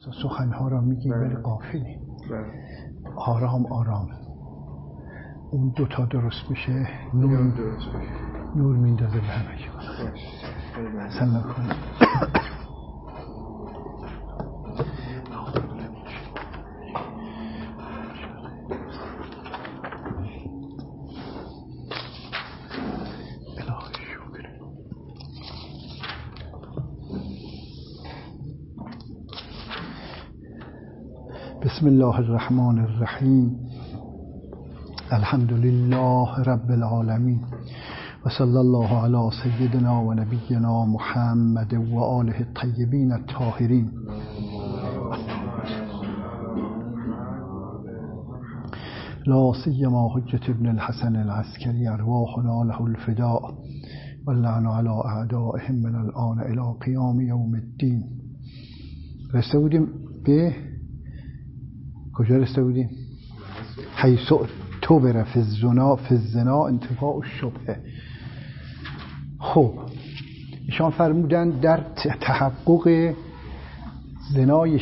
سخنها را میگی ولی غافلی. آرام آرام اون دوتا درست بشه، نور میندازه به همه چی. سلام کن. بسم الله الرحمن الرحیم. الحمد لله رب العالمین و صلی الله علی سیدنا و نبینا محمد و آله الطیبین الطاهرین. لا سیما حجة ابن الحسن العسکری ارواحنا له الفداء واللعن علی اعدائهم من الآن الى قیام یوم الدین. رسته بودیم به کجا رسته بودیم؟ حیث اعتبر فی الزنا انتفاء الشبهه. خب ایشان فرمودن در تحقق زنای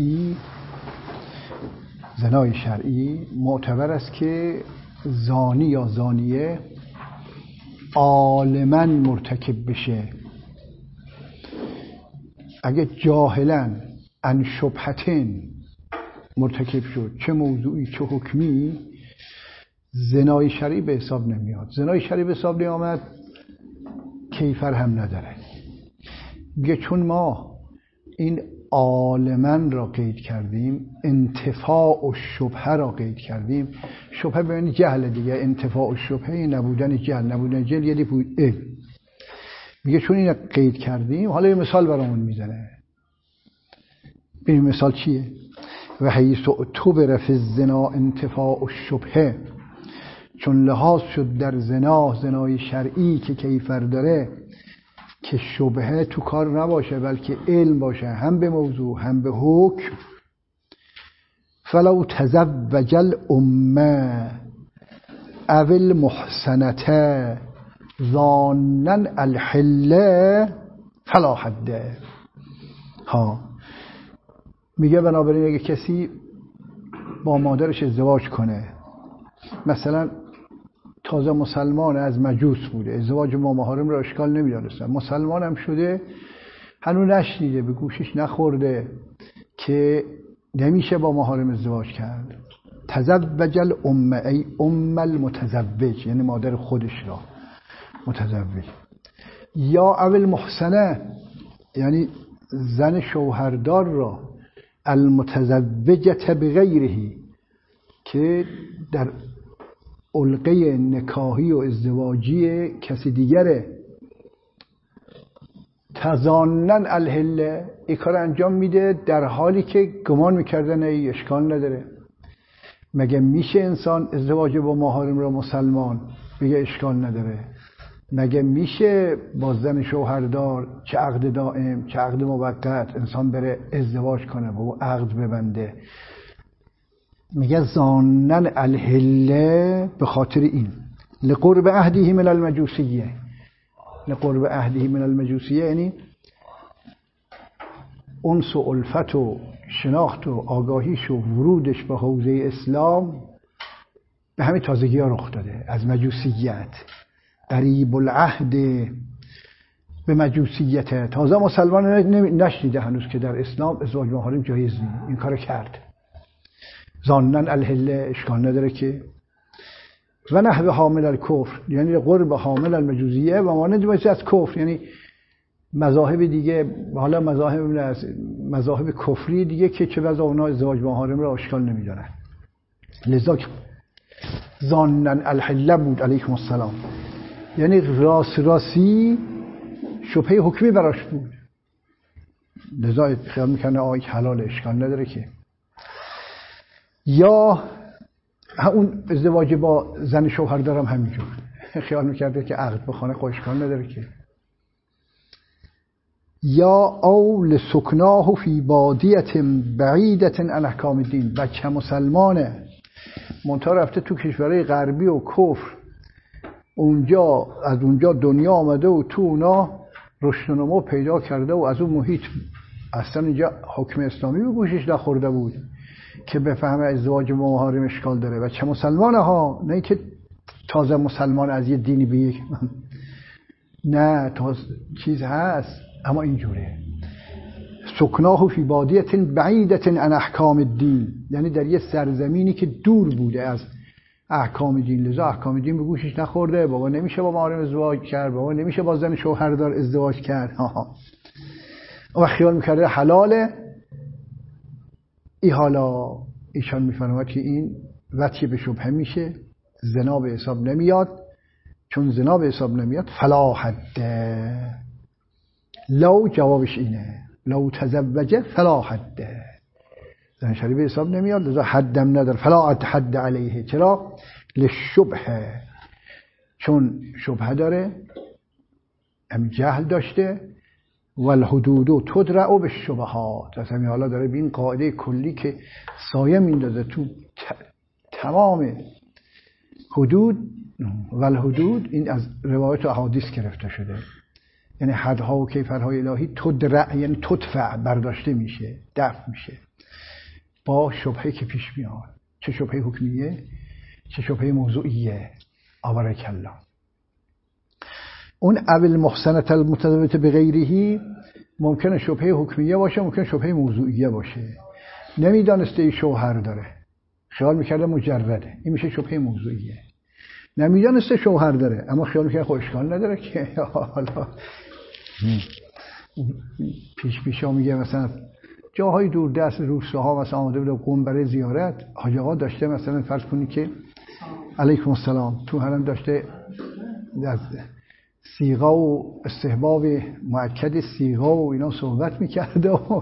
شرعی معتبر است که زانی یا زانیه عالماً مرتکب بشه. اگه جاهلاً عن شبهتین مرتکب شد، چه موضوعی چه حکمی، زنای شرعی به حساب نمیاد. زنای شرعی به حساب نیامد کیفر هم نداره. میگه چون ما این عالماً را قید کردیم، انتفاع الشبهه را قید کردیم. شبهه به معنی جهل دیگه، انتفاع الشبهه نبودن جهل یعنی بود علم. میگه چون این قید کردیم، حالا یه مثال برامون میزنه. این مثال چیه؟ و حیث اعتبر فی الزنا انتفاع الشبهه، چون لحاظ شد در زنای شرعی که کیفر داره که شبهه تو کار نباشه بلکه علم باشه، هم به موضوع هم به حکم. فلو تزوج الامه او المحسنه ظانا الحله فلا حده. ها میگه بنابراین اگه کسی با مادرش ازدواج کنه، مثلا تازه مسلمان از مجوس بوده، ازدواج با محارم را اشکال نمیدانستن، مسلمان هم شده، هنوز نشنیده، به گوشش نخورده که نمیشه با محارم ازدواج کرد. تزوج الامه ای ام المتزوج، یعنی مادر خودش را متزوج. یا اول محسنه، یعنی زن شوهردار را، المتزوجه بغیره، که در علقه نکاحی و ازدواجی کسی دیگره، تظانن الحله، این کار انجام میده در حالی که گمان میکرده نه اشکال نداره. مگه میشه انسان ازدواج با محارم را مسلمان بگه اشکال نداره؟ مگه میشه با زن شوهردار چه عقد دائم چه عقد موقت انسان بره ازدواج کنه و عقد ببنده؟ میگه زانن الحله به خاطر این لقرب عهده من المجوسیه. لقرب عهده من المجوسیه یعنی انس و الفت و شناخت و آگاهیش و ورودش به حوزه اسلام به همین تازگی ها رخ داده. از مجوسیت قریب العهد به مجوسیت، تازه مسلمان نشنیده هنوز که در اسلام ازدواج محارم جایز نیست، این کار کرد. ظانن الحله اشکال نداره که. و نحو حامل الکفر، یعنی قرب حامل المجوزیه و مانند از کفر، یعنی مذاهب دیگه، حالا مذاهب کفری دیگه که چه بسا اونا ازدواج محارم را اشکال نمیدونن. لذا ظانن الحله بود علیکم السلام، یعنی راسی شبهه حکمی براش بود، لذا خیال میکنه آی حلال اشکال نداره که. یا اون ازدواج با زن شوهر دارم همینجور خیال میکرده که عقد بخونه خب اشکال نداره که. یا او لسکناه فی بادیت بعیدت عن احکام الدین، بچه مسلمانه منتها رفته تو کشورهای غربی و کفر، از اونجا دنیا آمده و تو اونا رشد و نمو پیدا کرده و از اون محیط اصلا اینجا حکم اسلامی به گوشش نخورده بود که بفهمه ازدواج با محارم اشکال داره و چه مسلمانه ها، نه که تازه مسلمان از یه دینی به یک نه چیز هست اما اینجوره. سکناه فی بادیه بعیدة عن احکام الدین، یعنی در یه سرزمینی که دور بوده از احکام دین، لذا احکام دین به گوشش نخورده. بابا نمیشه با محارم ازدواج کرد، بابا نمیشه با زن شوهردار ازدواج کرد. و خیال میکرده حلاله. ای حالا ایشان میفرماید که این وطی به شبهه میشه، زنا به حساب نمیاد. چون زنا به حساب نمیاد فلا حد، لو جوابش اینه، لو تزوجه فلا حد، زن شری به حساب نمیاد، لذا حدم نداره. فلا حد علیه. چرا؟ لشبهه، چون شبهه داره، هم جهل داشته. والحدود تدرع بالشبهات. از همین حالا داره به این قاعده کلی که سایه میندازه تو تمام حدود. والحدود این از روایت و احادیث گرفته شده، یعنی حدها و کیفرهای الهی تدرع یعنی تدفع، برداشته میشه، دفع میشه با شبهه که پیش میاد. چه شبهه حکمیه، چه شبهه موضوعیه. آبارک الله. اون اول محسنت المتضبط به غیرهی ممکنه شبهه حکمیه باشه، ممکنه شبهه موضوعیه باشه. نمیدانسته ای شوهر داره، خیال میکرده مجرده، این میشه شبهه موضوعیه. نمیدانسته شوهر داره اما خیال میکرده خب اشکال نداره که حالا پیش ها میگه مثلا جاهای دور دست روستاها مثلا آمده بود قم برای زیارت، حاج آقا داشته مثلا فرض کنی که علیکم السلام تو حرم داشته از صیغه و استحباب مؤکد صیغه و اینا صحبت میکرده و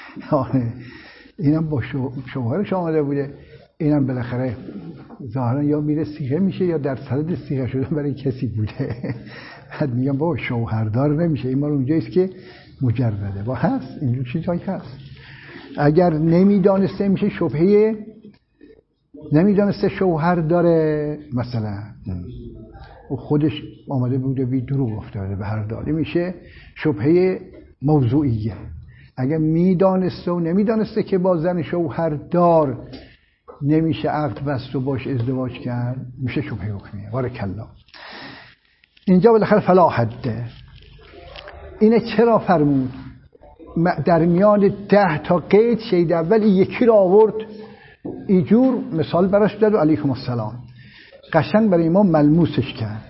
اینم با شوهرش آمده بوده. اینم بالاخره ظاهرا یا میره صیغه میشه یا در صدد صیغه شدن برای کسی بوده. بعد میگم بابا شوهردار نمیشه، این مال اونجاییست که مجرده. با هست اینجور چیزایی هست. اگر نمیدانسته میشه شبهه، نمیدانسته شوهر داره مثلا و خودش آمده بوده بی دروغ افتاده به هر دالی، میشه شبهه موضوعیه. اگر میدانسته و نمیدانسته که با زن شوهر دار نمیشه عقد بست و باش ازدواج کرد، میشه شبهه حکمیه. بارک الله. اینجا بالاخره فلا حده. اینه چرا فرمود؟ در میان 10 تا قید شید اول یکی رو آورد اینجور مثال براش داد و علیکم السلام قشنگ برای ما ملموسش کرد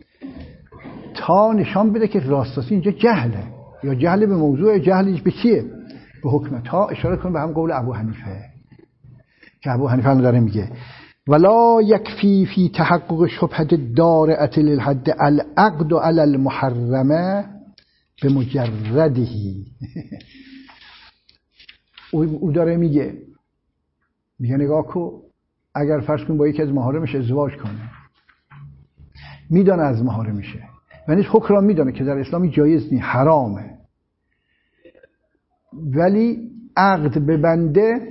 تا نشان بده که راستاسی اینجا جهله، یا جهل به موضوع، جهلش به چیه؟ به حکمت. ها اشاره کنه به هم قول ابو حنیفه که ابو حنیفه داره میگه ولا یکفی فی تحقق شبهه دارعه للحد العقد علی المحرمه به مجردهی. او داره میگه نگاه کو، اگر فرض کن با یکی از محارمش ازدواج کنه، میدانه از محارمشه و نیز حکم را میدانه که در اسلامی جایز نیست، حرامه، ولی عقد ببنده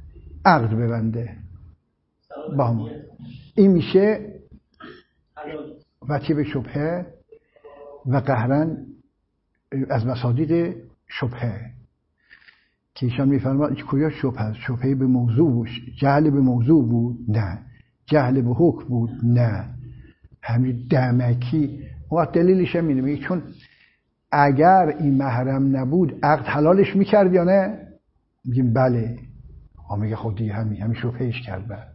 با هم، این میشه وطیه به شبهه و قهرن از مصادیق شبهه که ایشان میفرماید کجا شبهه است؟ شبهه به موضوع بود، جهل به موضوع بود؟ نه. جهل به حکم بود؟ نه. همین دمکی. وقت دلیلش هم اینه، چون اگر این محرم نبود عقد حلالش میکرد یا نه؟ میگیم بله. میگه خودی همین شبههش کرد. بله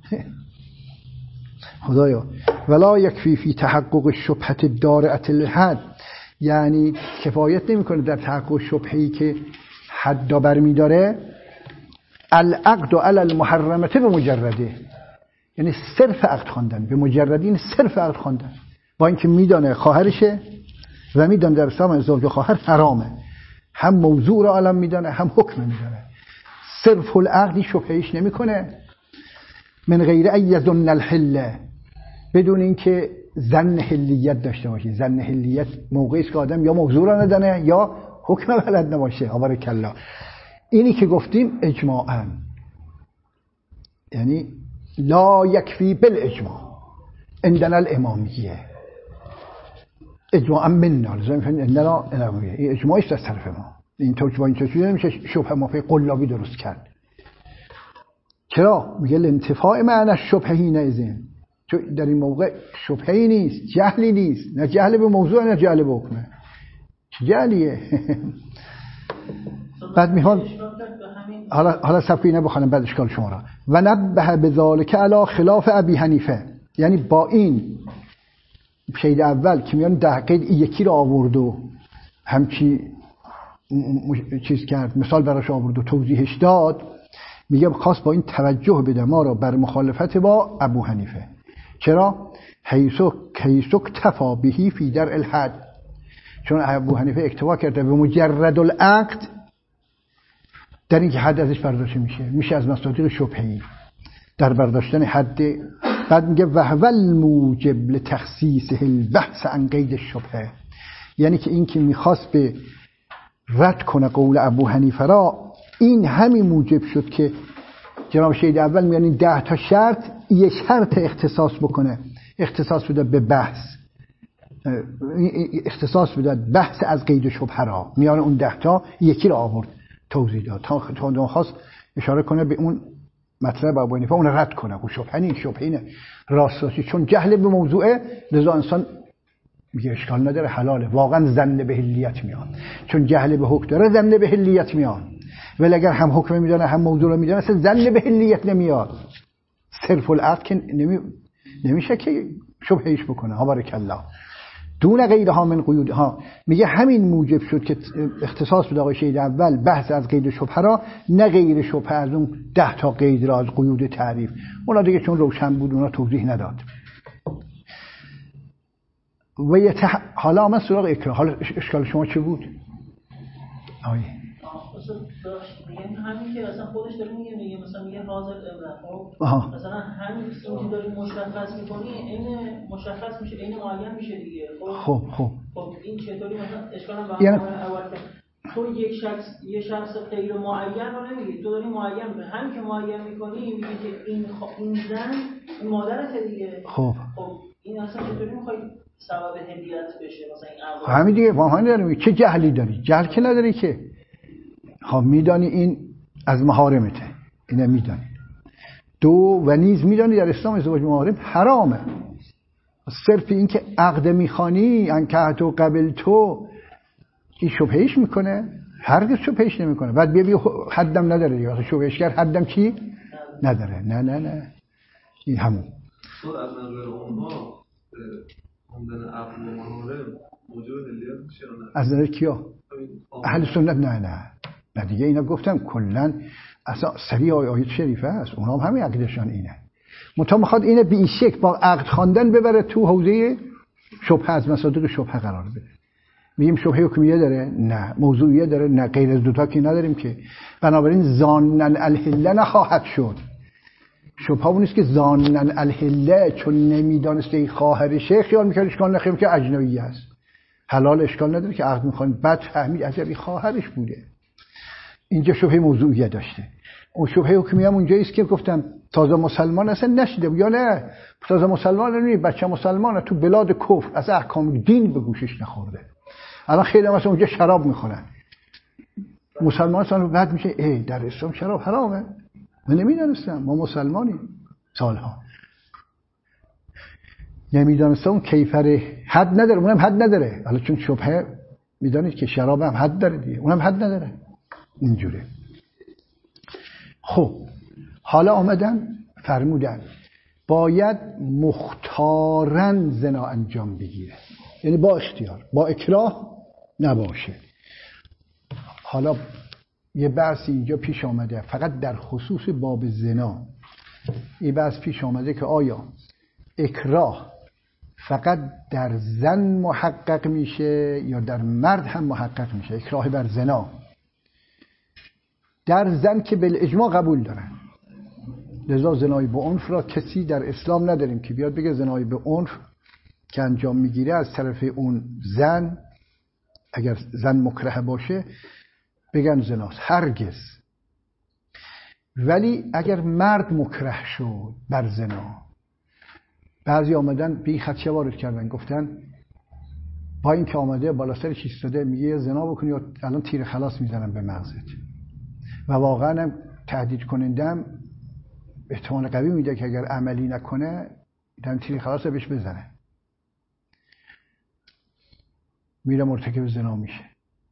خدایا ولا یکفی فی تحقق شبهه دارعه للحد، یعنی کفایت نمیکنه در تحقق شبهه‌ای که حد برمی داره العقد علی المحرمه به مجرده، یعنی صرف عقد خواندن به مجردین، صرف عقد خواندن با اینکه میدانه خواهرشه و میدانه در اسلام ازدواج خواهر حرامه، هم موضوع را علم میدانه هم حکم میدانه، صرف العقدی شبههش نمیکنه. من غیر ان یظن الحله، بدون اینکه ظن حلیت داشته باشه. ظن حلیت موقعی است که آدم یا موضوع را ندانه یا حکم بلد نباشه. آبارک الله. اینی که گفتیم اجماعاً، یعنی لا یکفی بالاجماع عندنا الامامیه، اجماعاً مننا، لازم عندنا الامامیه، این اجماعی است از طرف ما. اینطور که با این چیزی نمیشه شبهه مافی قلابی درست کرد. چرا؟ میگه الانتفاع معنی الشبهه حینئذ، چون در این موقع شبهه‌ای نیست، جهلی نیست، نه جهل به موضوع نه جهل به حکمه. چه جهلیه؟ بعد میخوام حالا صفحه اینه بخونم بعد اشکال شما را. و نبه بذالک علی خلاف ابی حنیفه، یعنی با این شید اول که میان ده قید یکی رو آورد و همچی چیز کرد، مثال براش آورد و توضیحش داد، میگه خواست با این توجه بده ما را بر مخالفت با ابو حنیفه. چرا؟ حیث اکتفا بهی فی درء الحد، چون ابو حنیفه اکتفا کرده به مجرد العقد در اینکه حد ازش برداشته میشه از مصادیق شبهه‌ای در برداشتن حد. بعد میگه وهو الموجب لتخصیصه البحث عن قید الشبهه، یعنی که این که میخواست به رد کنه قول ابو حنیفه را، این همین موجب شد که جناب شهید اول میان این 10 تا شرط یه شرط اختصاص بکنه، اختصاص بده به بحث، اختصاص بده بحث از قید شبهه را، میان اون 10 تا یکی را آورد توضیح داد تا خواست اشاره کنه به اون مطلب ابو حنیفه، اون رد کنه. و شبهه نیست، شبهه اینه راستی، چون جهل به موضوعه لذا انسان میگه اشکال نداره حلاله، واقعا ظن به حلیت میاد، چون جهل به حکم داره ظن به حلیت میاد. ولی اگر هم حکم میدونه هم موضوع رو میدونه اصلا ظن به حلیت نمیاد، صرف العقد که نمیشه که شبههش بکنه. ها بارک الله. دون غیرها من قیودها، میگه همین موجب شد که اختصاص بده آقای شهید اول بحث از قید شبهه را، نه غیر شبهه از اون 10 تا قید را از قیود تعریف، اونا دیگه چون روشن بود اونا توضیح نداد. و حالا آمد سراغ اکراه. حالا اشکال شما چه بود؟ آیه میگن همین که اصلا خودش داره میگه مثلا میگه حاضر ابراهیم، مثلا همین چیزی که داری مشخص میکنی این مشخص میشه، این معین میشه دیگه. خب این چطوری مثلا اشکال هم یعنی اول که تو یه شخص غیر معین رو نمیگی، تو داری معین میکنی، همین که معین میکنی میگی که این زن این مادرته دیگه. خب این اصلا چطوری میخوای سبب هدیت بشه مثلا این اول؟ همین دیگه واهانی داری، چه جهلی داری؟ جهل که نداری که. خب میدانی این از محارمته، اینه میدانی. دو و نیز میدانی در اسلام ازدواج محارم حرامه. صرف این که عقد میخوانی انکحت و قبل تو این شبهش میکنه؟ هرگز شبهش نمیکنه. بعد بیا حدم نداره دیگه، شبهش کرد حدم چی؟ نداره. نه این همون تو از نظر اونها خوندن عقد و محارم موجب هلیت میشه؟ از نظر کیا؟ اهل سنت نه دیگه. اینا گفتم کلا اصلا سری آیات شریفه است، اونا هم همین عقیدشان اینه. منتها میخواد اینه به این شکل با عقد خواندن ببره تو حوزه شبهه، از مصادیق شبهه قرار بده. میگیم شبهه حکمیه داره؟ نه. موضوعیه داره؟ نه. غیر از دوتا که نداریم که. بنابراین ظانن الحله نخواهد شد. شبهه اون نیست که ظانن الحله چون نمیدانسته این خواهرشه خیال میکنه اشکال نخیم که اجنبی است، حلال اشکال نداره که عقد میخوان، بعد فهمید عجبی خواهرش بوده. اینجا شبهه موضوعیه داشته. اون شبهه حکمیه هم اونجاییست که گفتم تازه مسلمان اصلا نشده، یا نه تازه مسلمان نمیشه، بچه مسلمانه تو بلاد کفر از احکام دین به گوشش نخورده. الان خیلی مثلا اونجا شراب میخورن، مسلمان اصلا بعد میشه در اسلام شراب حرامه، من نمیدونستم، ما مسلمانیم سالها نمیدونستم. اون کیفر حد نداره، اونم حد نداره. حالا چون شبهه میدانید که شراب هم حد داره دیگه، اونم حد نداره. اینجوره. خب حالا آمدن فرمودن باید مختارن زنا انجام بگیره، یعنی با اختیار، با اکراه نباشه. حالا یه بحث اینجا پیش آمده فقط در خصوص باب زنا، یه بحث پیش آمده که آیا اکراه فقط در زن محقق میشه یا در مرد هم محقق میشه؟ اکراه بر زنا در زن که بالاجماع قبول دارن، لذا زنای به عنف را کسی در اسلام نداریم که بیاد بگه زنای به عنف که انجام میگیره از طرف اون زن، اگر زن مکره باشه بگن زناست، هرگز. ولی اگر مرد مکره شد بر زنا، بعضی آمدن به این خدشه وارد کردن، گفتن با اینکه آمده بالا سرش ایستاده میگه زنا بکنی و الان تیر خلاص میزنم به مغزت و واقعا هم تهدید کنندم احتمال قوی میده که اگر عملی نکنه دم تیر خلاص بهش بزنه، میره مرتکب زنا میشه.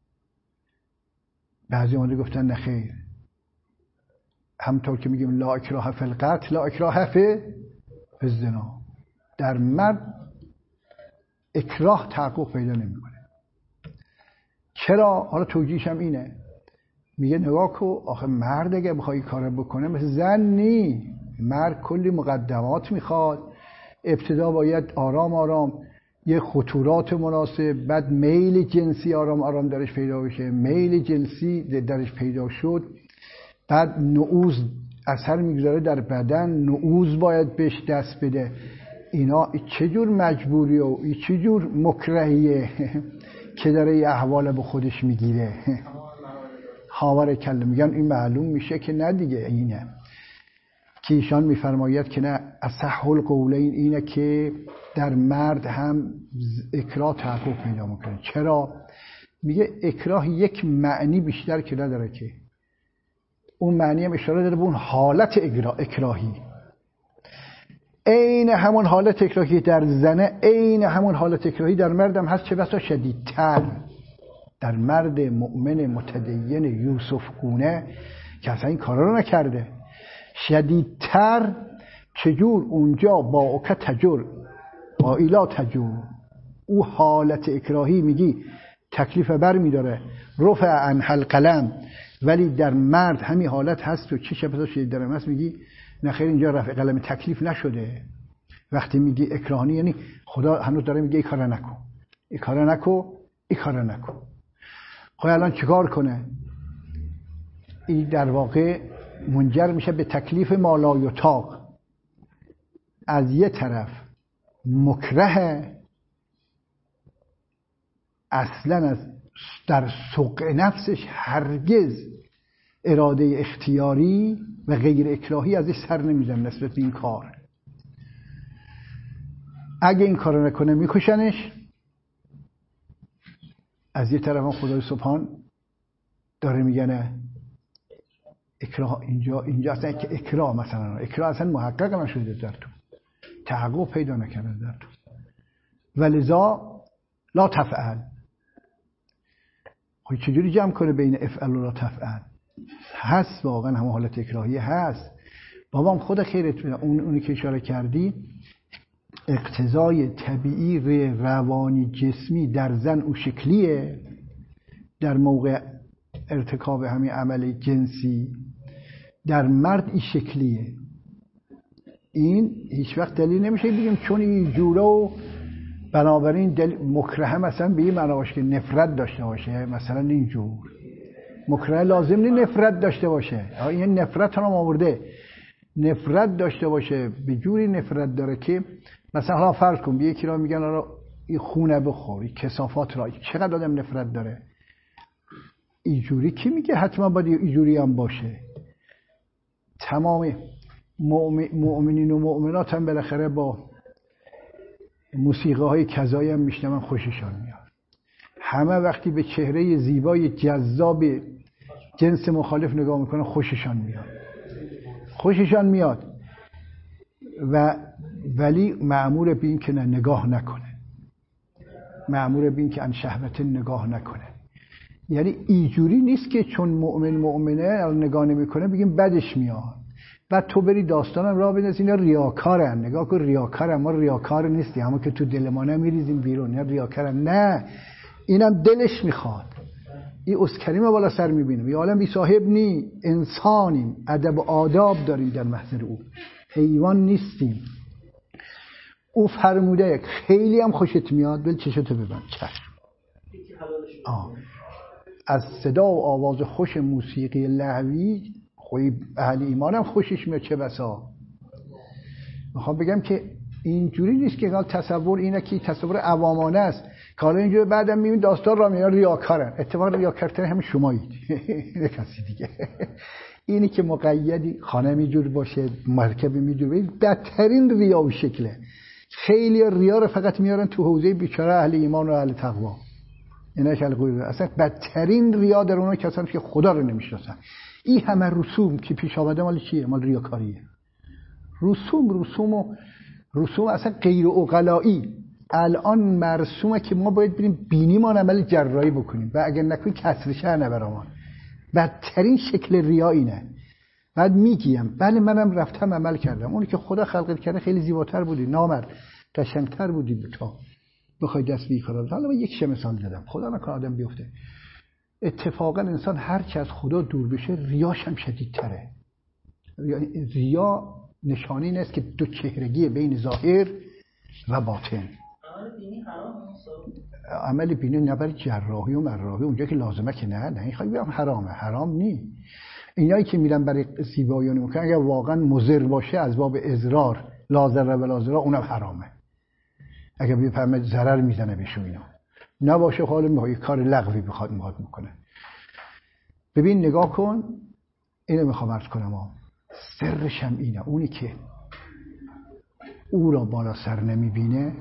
بعضی اومده گفتن نه خیر، همطور که میگیم لا اکراه فی القتل لا اکراه فی الزنا، در مرد اکراه تحقق پیدا نمیکنه. چرا؟ حالا توجیهش هم اینه، میگه نگاه کو آخه مرد اگه بخوای کار بکنه مثل زن نی، مرد کلی مقدمات میخواد، ابتدا باید آرام آرام یه خطورات مناسب، بعد میل جنسی آرام آرام درش پیدا بشه، میل جنسی درش پیدا شد، بعد نعوذ اثر میگذاره در بدن، نعوذ باید بهش دست بده. اینا چجور مجبوریه و چجور مکرهیه که داره یه احوال به خودش میگیره. خاور کله میگن این معلوم میشه که نه دیگه، اینه که ایشان میفرماید که نه اصح القولین اینه که در مرد هم اکراه تحقق پیدا میکنه. چرا؟ میگه اکراه یک معنی بیشتر که نداره، که اون معنی هم اشاره داره به اون حالت اکراهی، عین همون حالت اکراهی در زنه عین همون حالت اکراهی در مرد هم هست، چه بسا شدیدتر در مرد مؤمن متدین یوسف گونه که اصلا این کارا رو نکرده. شدیدتر چجور؟ اونجا با اوکا تجور با ایلا تجور، او حالت اکراهی میگی تکلیف بر میداره، رفع عنه القلم، ولی در مرد همین حالت هست و چه شبه شدیدتر هست میگی نخیر اینجا رفع قلم تکلیف نشده. وقتی میگی اکراهی یعنی خدا هنوز داره میگه این کارا نکن، این کارا نکن، این کارا نکن. خب الان چیکار کنه؟ این در واقع منجر میشه به تکلیف مالایطاق. از یه طرف مکره اصلا از در سوق نفسش هرگز اراده اختیاری و غیر اکراهی ازش سر نمیزن نسبت به این کار. اگه این کار نکنه میکشنش. از یه طرف هم خدای سبحان داره میگنه اکراه اینجا اصلا که اکراه مثلا اکراه اصلا محقق نشده در تو، تحقق پیدا نکرده در تو، ولذا لا تفعل. خب چجوری جمع کنه بین افعل و لا تفعل؟ هست واقعا همه حالت اکراهی هست. بابام خود خیرت اونی که اشاره کردی، اقتضای طبیعی روانی جسمی در زن او شکلیه، در موقع ارتکاب همین عمل جنسی، در مرد این شکلیه. این هیچ وقت دلیل نمیشه بگیم چون این جوره و بنابراین مکره مثلا به این معنی باشه که نفرت داشته باشه. مثلا اینجور مکره لازم نیست نفرت داشته باشه. این نفرت هم آورده نفرت داشته باشه، به جوری نفرت داره که مثلا حالا فرض کن به یکی را میگن آره این خونه بخور، این کثافات را، چقدر آدم نفرت داره. اینجوری کی میگه حتما باید اینجوری هم باشه؟ تمام مؤمنین و مؤمنات هم بالاخره با موسیقی های کذایی هم میشنون خوششان میاد. همه وقتی به چهره زیبای جذاب جنس مخالف نگاه میکنن خوششان میاد و ولی مأمور به این که نگاه نکنه، مأمور به این که ان شهوت نگاه نکنه. یعنی اینجوری نیست که چون مؤمنه نگاه نمیکنه بگیم بدش میاد. بعد تو بری داستانم راه بندازی اینا ریاکارن. نگاه کن ریاکارن، ما ریاکار نیستیم، اما که تو دل ما نمیریزیم بیرون. نه ریاکارن، نه، اینم دلش میخواد. این اسکریم بالا سر میبینیم. یه عالم بی صاحب نی، انسانیم، ادب و آداب داریم در محضر او، حیوان نیستیم. او فرموده خیلی هم خوشت میاد بل چشتو ببند چشم. از صدا و آواز خوش موسیقی لهوی خوی اهل ایمان هم خوشش میاد. چه بسا میخوام بگم که اینجوری نیست که تصور اینه که تصور عوامانه است که حالا اینجوری بعدم میبین داستان را میان ریاکارن. اتفاقا ریاکارتر همین شمایید نه کسی دیگه. اینی که مقیدی خانه میجور باشه، مرکبی میجور، بدترین ریا و شکله. خیلی ریا رو فقط میارن تو حوزه بیچاره اهل ایمان و اهل تقوا. اینا که اصلا بدترین ریا در اونها کسانی که خدا رو نمیشناسن. این همه رسوم که پیش آمده مال چیه؟ مال ریاکاریه. رسوم اصلا غیر عقلایی. الان مرسومه که ما باید بریم بینیمان عمل جراحی بکنیم و اگر نکنیم کسر شأن برامان. بدترین شکل ریا اینه. بعد میگیم بله منم رفتم عمل کردم، اونی که خدا خلقت کرده خیلی زیباتر بودی، نامرد قشنگتر بودی به تا بخوای دست بی کار. حالا من یک مثال زدم، خدا نکنه آدم بیفته. اتفاقا انسان هر چه از خدا دور بشه ریاش هم شدیدتره. ریا نشانه این است که دو چهرگی بین ظاهر و باطن. عمل بینی نه برای جراحی و مراحی اونجا که لازمه که نه این خیلی هم حرام نی. اینایی که میرن برای زیبایی میکنن اگر واقعا مضر باشه از باب اضرار لازر و لازرا اونم حرامه. اگر بفهمه ضرر میزنه بهشون اینا نباشه حالا میخواد کار لغوی بخواد میکنه. ببین نگاه کن، اینو میخوام عرض کنم سرش هم اینه، اونی که او را بالا سر نمیبینه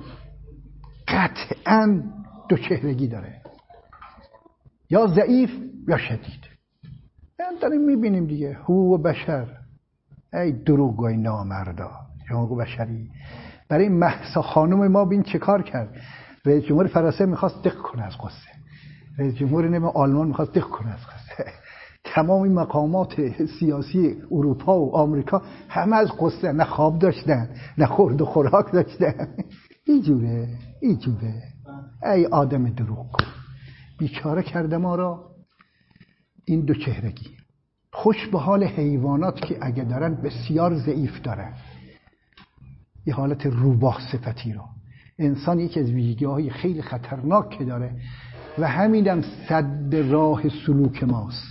قطعاً دو چهرگی داره، یا ضعیف یا شدید. داریم میبینیم دیگه حقوق بشر، ای دروغگوی نامردا حقوق بشری. برای مهسا خانم ما بین چه کار کرد؟ رئیس جمهور فرانسه میخواست دق کنه از قصه، رئیس جمهور آلمان میخواست دق کنه از قصه، تمام این مقامات سیاسی اروپا و آمریکا همه از قصه، نه خواب داشتن نه خورد و خوراک داشتن. اینجوره ای آدم دروغگو بیچاره کرده ما را این دو چهرگی. خوش به حال حیوانات که اگه دارن بسیار ضعیف دارن یه حالت روباه صفتی رو. انسان یکی از ویژگی‌های خیلی خطرناک که داره و همینم صد راه سلوک ماست،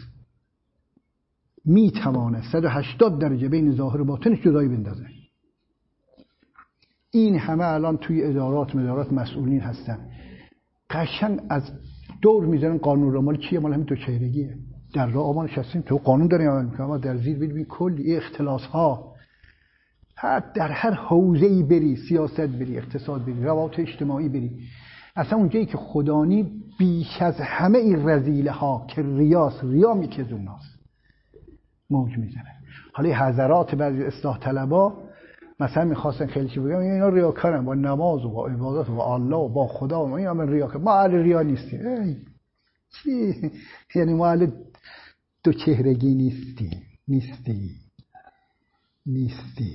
میتوانه 180 درجه بین ظاهر و باطنش جدایی بندازه. این همه الان توی ادارات مسئولین هستن قشنگ از دور میذارن قانون رو، مال چیه؟ مال همین دو چهرگیه. در راه آبان نشستیم تو قانون داریم عمل میکنیم، اما در زیر ببین کلی اختلاس ها در هر حوزه‌ای بری، سیاست بری، اقتصاد بری، روابط اجتماعی بری، اصلا اونجایی که خدانی بیش از همه این رذیله ها که ریا میکز اوناست موج میزنه. حالا حضرات بعضی اصلاح طلبا مثلا میخواستن خیلی چی بگم اینا ریاکارن با نماز و با عبادت و با الله و با خدا و اینا، من ریاکار، ما اهل ریا نیستیم. چی؟ یعنی ما اهل دو چهرگی نیستی.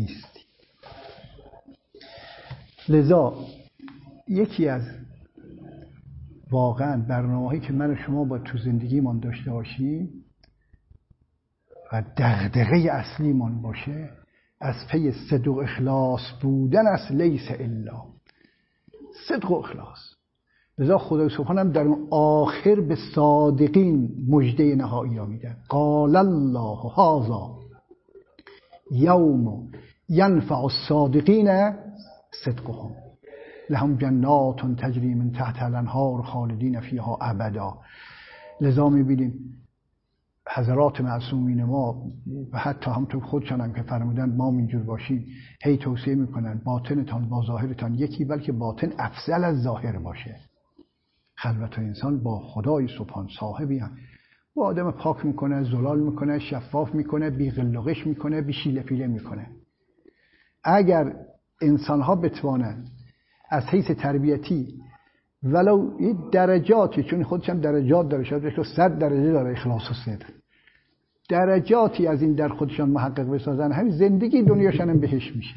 لذا یکی از واقعا برنامه‌هایی که من و شما با تو زندگیمان داشته باشیم و دغدغه اصلیمان باشه از پی صدق و اخلاص بودن است، لیس الا صدق و اخلاص. لذا خدای سبحانه هم در اون آخر به صادقین مژده نهایی را میده. قال الله هذا یوم ینفع الصادقین صدقهم لهم جنات تجری من تحت الانهار خالدین فیها ابدا. لذا میبینیم حضرات معصومین ما و حتی همونطور خودشان هم که فرمودن ما اینجور باشیم هی توصیه میکنن باطنتان با ظاهرتان یکی، بلکه باطن افضل از ظاهر باشه. خلوت انسان با خدای سبحان صاحبی هم با آدم پاک میکنه، زلال میکنه، شفاف میکنه، بی غلغش میکنه، بی شیله پیله میکنه. اگر انسان ها بتوانند از حیث تربیتی ولو یه درجاتی، چون خودش هم درجات داره، شاید 100 درجه داره اخلاص و صدق، درجاتی از این در خودشان محقق بسازن، همین زندگی دنیاشان هم بهش میشه.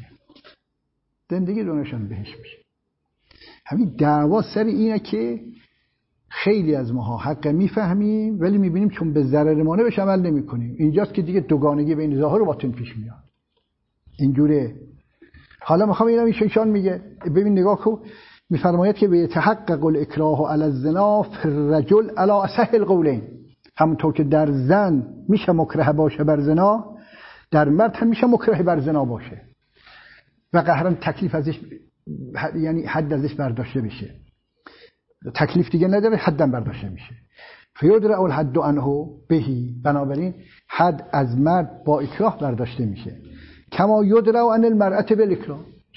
همین دعوا سر اینه که خیلی از ماها حق میفهمیم ولی میبینیم چون به ضرر ما بهش عمل نمیکنیم. اینجاست که دیگه دوگانگی بین ظاهر و باطن پیش میاد. اینجوره. حالا میخوام اینم ایشان میگه، ببین نگاه کن، میفرماید که به تحقق الاکراه علی الزنا فی الرجل علی اصح القولین. همونطور که در زن میشه مکره باشه بر زنا، در مرد هم میشه مکره بر زنا باشه و قهرن تکلیف ازش، یعنی حد ازش برداشته بشه. تکلیف دیگه نداره، حدم برداشته میشه. فیدرع الحد عنه بهی، بنابراین حد از مرد با اکراه برداشته میشه. کما یدرع عن المرأة بالاکراه،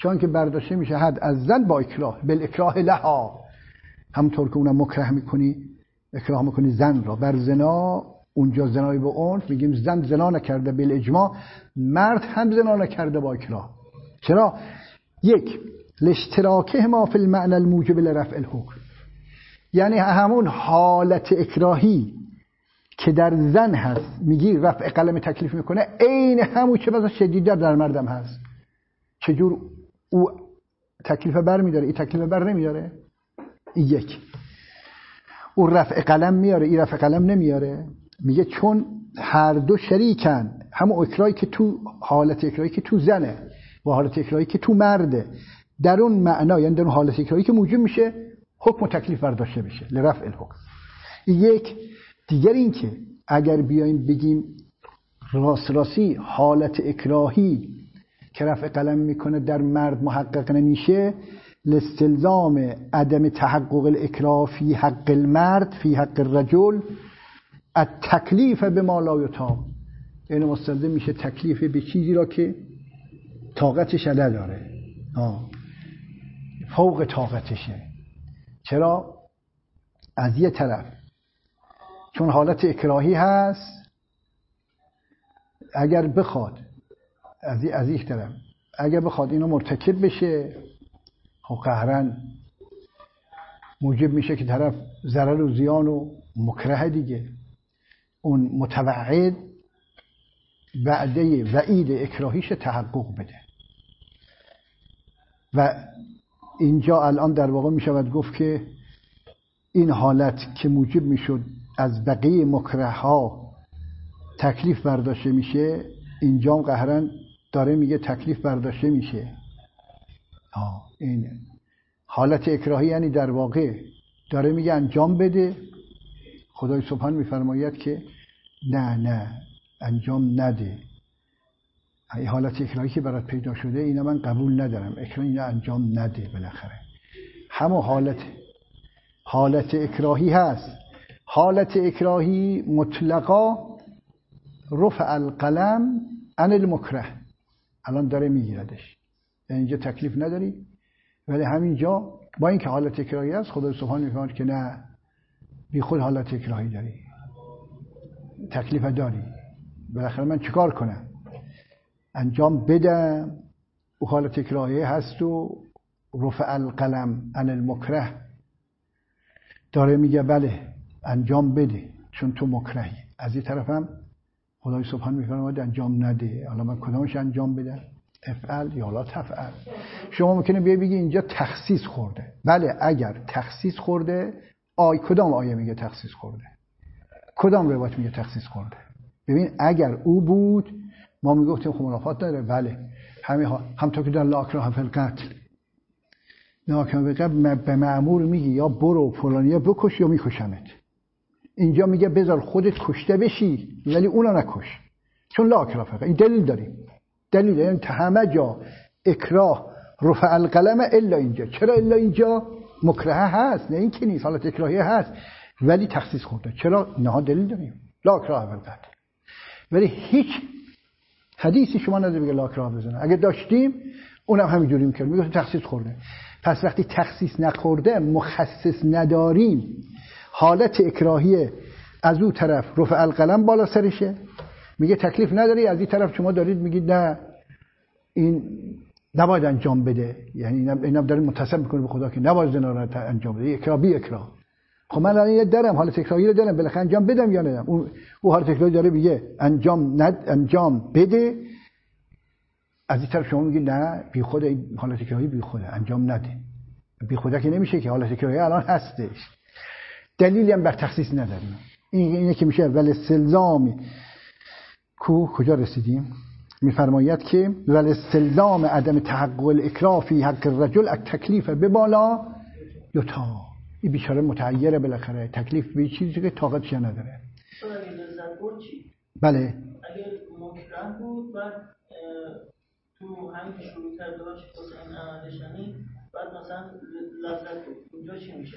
چون که برداشته میشه حد از زن با اکراه، بالاکراه لها، همونطور که اونم مکره میکنی، اکراه میکنی زن را بر زنا، اونجا زنای به عنف میگیم زن زنا نکرده بالاجماع، مرد هم زنا نکرده با اکراه. چرا؟ یک، لاشتراکه ما فی المعنى الموجب لرفع الحکم، یعنی همون حالت اکراهی که در زن هست میگی رفع قلم تکلیف میکنه، عین همون چه بسا شدیدتر در مردم هست. چجور او تکلیف بر میداره، این تکلیف بر نمیداره؟ این یک. او رفع قلم میاره، این رفع قلم نمیاره. میگه چون هر دو شریکن، همون اکراهی که تو حالت اکراهی که تو زنه و حالت اکراهی که تو مرده، در اون معنا، یعنی در اون حالت اکراهی که موجب میشه حکم و تکلیف برداشته بشه لرفع الحکم. یک دیگر این که اگر بیایم بگیم راستی حالت اکراهی که رفع قلم میکنه در مرد محقق نمیشه، لاستلزام عدم تحقق الاکراه فی حق المرد فی حق الرجل التکلیف بما لا یطاق، یعنی مستلزم میشه تکلیف به چیزی را که طاقتش نداره، فوق طاقتشه. چرا؟ از یه طرف چون حالت اکراهی هست، اگر بخواد از یک طرف اگر بخواد اینو مرتکب بشه، خب قهرن موجب میشه که طرف ضرر و زیان و مکره دیگه، اون متوعد وعده وعید اکراهیش تحقق بده. و اینجا الان در واقع میشود گفت که این حالت که موجب میشد از بقیه مکره ها تکلیف برداشته میشه، اینجا قهرن داره میگه تکلیف برداشته میشه. این حالت اکراهی یعنی در واقع داره میگه انجام بده، خدای سبحان میفرماید که نه انجام نده، این حالت اکراهی که برات پیدا شده اینا من قبول ندارم، اکراهی انجام نده. بالاخره همون حالت اکراهی هست. حالت اکراهی مطلقا رفع القلم عن المکره، الان داره میگیردش، اینجا تکلیف نداری، ولی همینجا با اینکه حالت اکراهی هست خدای سبحان میفرماید که نه، بی خود حالت اکراهی داری، تکلیف داری، بالاخره من چیکار کنم؟ انجام بدم. او حالت اکراهی هست و رفع القلم عن المکره داره میگه بله انجام بده چون تو مکرهی. از این طرف هم خدای سبحان میفرماید انجام نده. حالا من کدامش انجام بدم؟ افعل یا لا تفعل. شما ممکنه بگی اینجا تخصیص خورده. بله اگر تخصیص خورده، کدام آیه میگه تخصیص خورده؟ کدام روایت میگه تخصیص خورده؟ ببین اگر او بود ما میگفتیم خب منافات داره. بله همونطور که در لا اکراه فی القتل، لا اکراه فی القتل به مأمور میگی یا برو فلانیه بکش یا میکشمت. اینجا میگه بذار خودت کشته بشی ولی اونا نکش، چون لا اکراه فی القتل. این دلیل داریم، دلیل یعنی همه جا اکراه رفع القلم الا اینجا. چرا الا اینجا؟ مکره هست، نه این که نیست، حالت اکراهی هست ولی تخصیص خورده. چرا؟ نه دلیل داریم لا اکراه فی القتل، ولی هیچ حدیثی شما نداره بگه لا اکراه بزنه. اگه داشتیم اونم همینجوری میکرد، میگه تخصیص خورده. پس وقتی تخصیص نخورده، مخصص نداریم، حالت اکراهی از او طرف رفع القلم بالا سرشه، میگه تکلیف نداری، از این طرف شما دارید میگید نه این نباید انجام بده، یعنی اینم داره متصل میکنه به خدا که نباید زنا رو انجام بده، اکراه بی اکراه. خب من الان یه درم حالت اکراهی رو دارم، بالاخره انجام بدم یا ندم؟ او حالت اکراهی داره میگه انجام بده، از این طرف شما میگید نه بی خود، حالت اکراهی بی خوده انجام نده. بی خوده که نمیشه که حالت اکراهی الان هستش، دلیلی هم بر تخصیص نداریم. اینه که میشه ولی استلزام کجا رسیدیم؟ میفرماید که ولی استلزام عدم تحقق الاکراه فی حق الرجل التکلیف به بالا یوتا. این بیچاره متعیره بالاخره، تکلیف به چیزی که طاقتش نداره. بله اگه مکره بود بعد تو همین شروع کرده باشه حسین احمدشانی، بعد مثلا لذت بود، اونجا چی میشه؟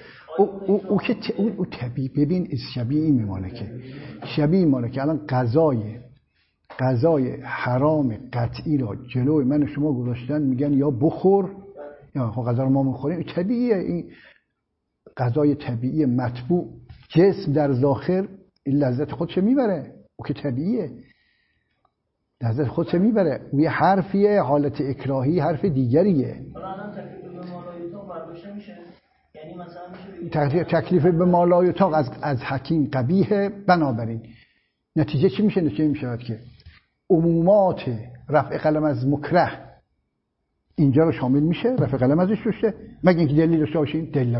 او طبیعی، ببین شبیه این میمانه که الان قضای غذای حرام قطعی را جلوی من و شما گذاشتن، میگن یا بخور یا غذا رو ما میخوریم. طبیعیه، این غذای طبیعی مطبوع جسم در ظاهر این لذت خودش میبره، او که طبیعیه لذت خودش میبره. و یه حرفیه، حالت اکراهی حرف دیگریه. تکلیف به ما لا یطاق از حکیم قبیح. بنابراین نتیجه چی میشه؟ نتیجه میشه که عمومات رفع قلم از مکره اینجا رو شامل میشه، رفع قلم ازش روشه، مگه اینکه دلیل داشته باشیم. دلیل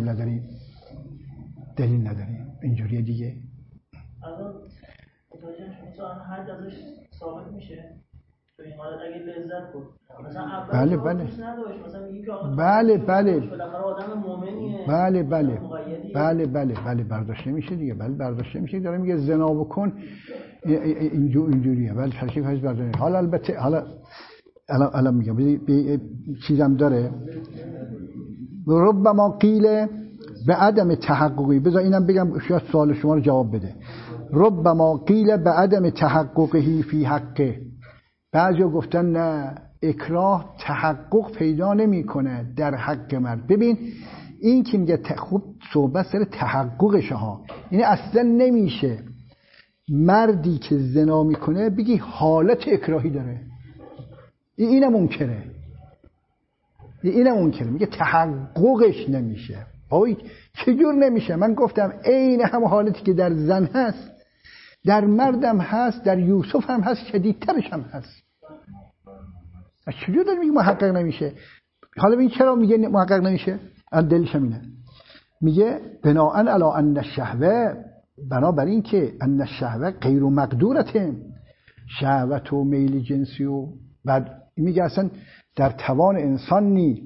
نداریم اینجوریه دیگه. الان مثلا حد ازش ثابت میشه تو این حالت اگه لذت بود مثلا اول دوست نداشت، مثلا میگه که بالاخره آدم مؤمنیه. بله برداشت نمیشه دیگه. بله برداشت نمیشه. داره میگه زنا بکن اینجوریه. بله ترکیب هست برداشت. حالا البته حالا میگم چیزم داره. ربما قیل به عدم تحققی. بذار اینم بگم شاید سوال شما رو جواب بده. ربما قیل به عدم تحققی فی حقه. بعضیا گفتن نه، اکراه تحقق پیدا نمیکنه در حق مرد. ببین این که میگه خوب صحبت سر تحققشه ها، یعنی اصلا نمیشه مردی که زنا میکنه بگی حالت اکراهی داره. اینم منکره. میگه تحققش نمیشه. آی چجور نمیشه؟ من گفتم عین هم حالتی که در زن هست در مردم هست، در یوسف هم هست، شدیدترش هم هست. چجور داری میگه محقق نمیشه؟ حالا ببین چرا میگه محقق نمیشه؟ دلیلش اینه. میگه بناءً علی ان الشهوه، بنابراین این که ان الشهوه غیر مقدورته، شهوت و میل جنسی و بعد میگه اصلا در توان انسان نی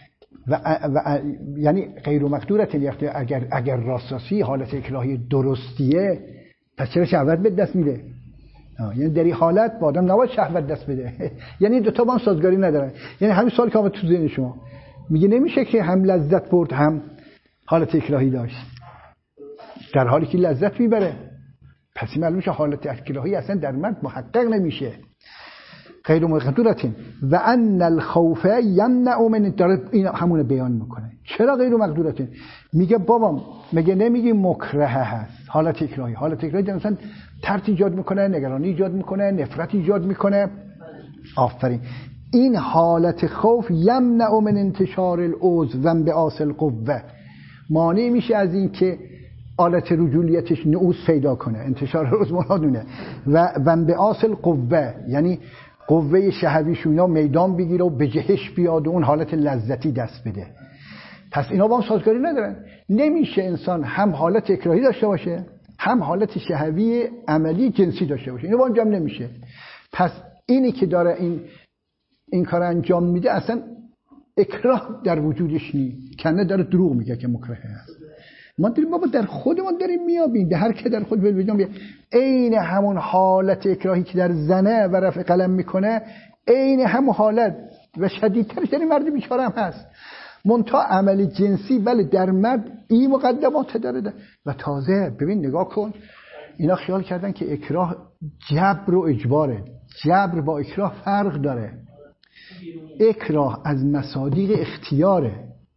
و یعنی غیر مقدورته. اگر راستی حالت اکراهی درستیه پس چرا شهوت به دست میده؟ یعنی در این حالت با آدم نباید شهوت دست بده. یعنی دو تا با هم سازگاری ندارن. یعنی همین سوال که آمد تو ذهن شما، میگه نمیشه که هم لذت برد هم حالت اکراهی داشت در حالی که لذت میبره. پس این معلومه که حالت اکراهی اصلا در مرد محقق نمیشه. غیر مقدورتین و ان الخوف یمنع من. داره این همونه بیان میکنه. چرا غیر مقدورتین؟ میگه بابام مگه نمیگی مکره هست حالت اکراهی؟ حالت اکراهی مثلا ترس ایجاد میکنه، نگرانی ایجاد میکنه، نفرت ایجاد میکنه. آفرین. این حالت خوف یمنع من انتشار العضو و انبعاث القوه، مانع میشه از این که آلت رجولیتش نعوذ پیدا کنه. انتشار العضو مرادونه و انبعاث القوه یعنی قوه شهویشون اینا میدان بگیره و به جهش بیاد و اون حالت لذتی دست بده. پس اینا با هم سازگاری ندارن. نمیشه انسان هم حالت اکراهی داشته باشه هم حالت شهوی عملی جنسی داشته باشه. اینا با هم جمع نمیشه. پس اینی که داره این کار انجام میده اصلا اکراه در وجودش نیست، کنه داره دروغ میگه که مکره هست. ما داریم بابا در خودمون داریم میابیم، در هر که در خود بجام عین همون حالت اکراهی که در زنه و رفع قلم میکنه عین همون حالت و شدیدترش در مرد بیچاره هم هست. منتها عمل جنسی ولی در مرد این مقدمات داره. و تازه ببین نگاه کن، اینا خیال کردن که اکراه جبر و اجباره. جبر با اکراه فرق داره. اکراه از مصادیق اختیاره،